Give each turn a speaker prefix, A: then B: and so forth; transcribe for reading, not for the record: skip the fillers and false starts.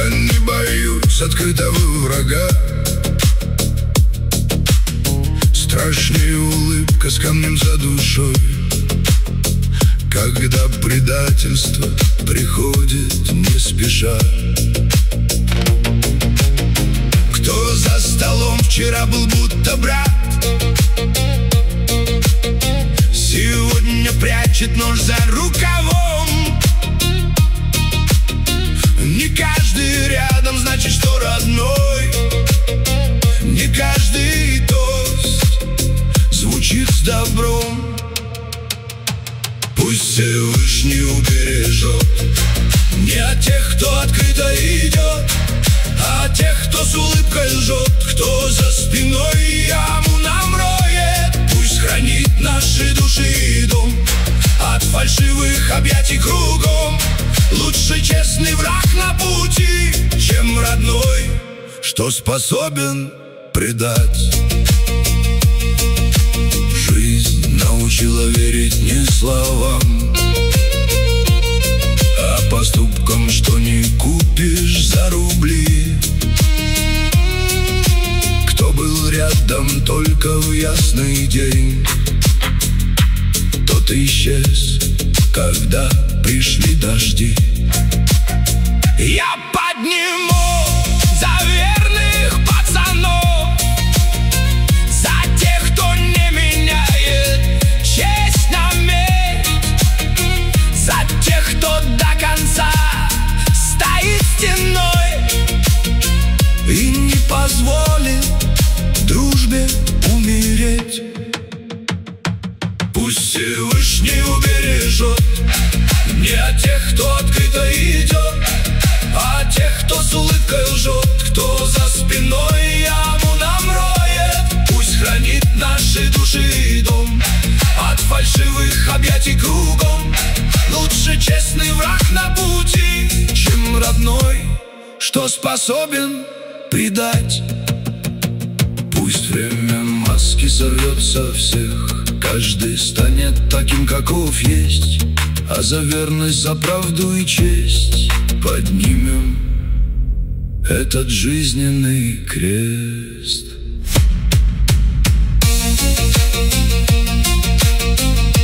A: Я не боюсь открытого врага. Страшнее улыбка с камнем за душой, когда предательство приходит не спеша. Кто за столом вчера был будто брат, сегодня прячет нож за рукавом. Не каждый рядом значит, что родной. Не каждый тост звучит с добром. Пусть Всевышний убережет не от тех, кто открыто идет, а от тех, кто с улыбкой лжет, кто за спиной яму нам роет. Пусть хранит наши души и дом от фальшивых объятий кругом. Лучше честный враг на пути, чем родной, что способен предать. Жизнь научила верить не словам, а поступкам, что не купишь за рубли. Кто был рядом только в ясный день, тот исчез, когда пришли дожди. Я подниму за верных пацанов, за тех, кто не меняет честь на месть, за тех, кто до конца стоит стеной и не позволит дружбе умереть. Пусть Всевышний убережет не от тех, кто открыто идет, а от тех, кто с улыбкой лжет, кто за спиной яму нам роет. Пусть хранит наши души и дом от фальшивых объятий кругом. Лучше честный враг на пути, чем родной, что способен предать. Пусть время маски сорвет со всех, каждый станет таким, каков есть, а за верность, за правду и честь поднимем этот жизненный крест.